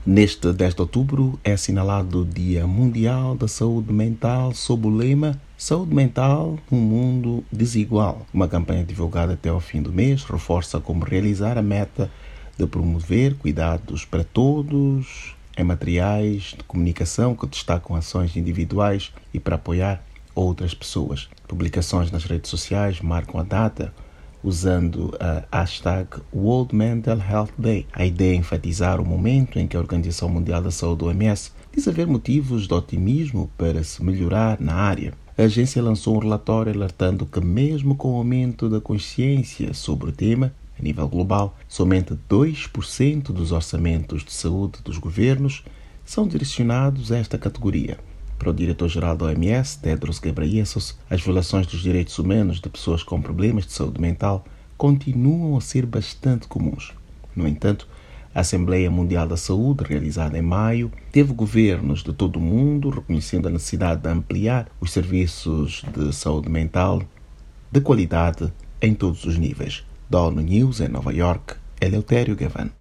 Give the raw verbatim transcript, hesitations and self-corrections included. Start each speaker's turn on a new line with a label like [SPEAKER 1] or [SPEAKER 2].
[SPEAKER 1] Neste dez de outubro é assinalado o Dia Mundial da Saúde Mental sob o lema Saúde Mental num Mundo Desigual. Uma campanha divulgada até ao fim do mês reforça como realizar a meta de promover cuidados para todos em materiais de comunicação que destacam ações individuais e para apoiar outras pessoas. Publicações nas redes sociais marcam a data usando a hashtag World Mental Health Day. A ideia é enfatizar o momento em que a Organização Mundial da Saúde, O M S, diz haver motivos de otimismo para se melhorar na área. A agência lançou um relatório alertando que, mesmo com o aumento da consciência sobre o tema, a nível global, somente dois por cento dos orçamentos de saúde dos governos são direcionados a esta categoria. Para o diretor-geral da O M S, Tedros Ghebreyesus, as violações dos direitos humanos de pessoas com problemas de saúde mental continuam a ser bastante comuns. No entanto, a Assembleia Mundial da Saúde, realizada em maio, teve governos de todo o mundo reconhecendo a necessidade de ampliar os serviços de saúde mental de qualidade em todos os níveis. Da ONU News, em Nova York, Eleutério Gavan.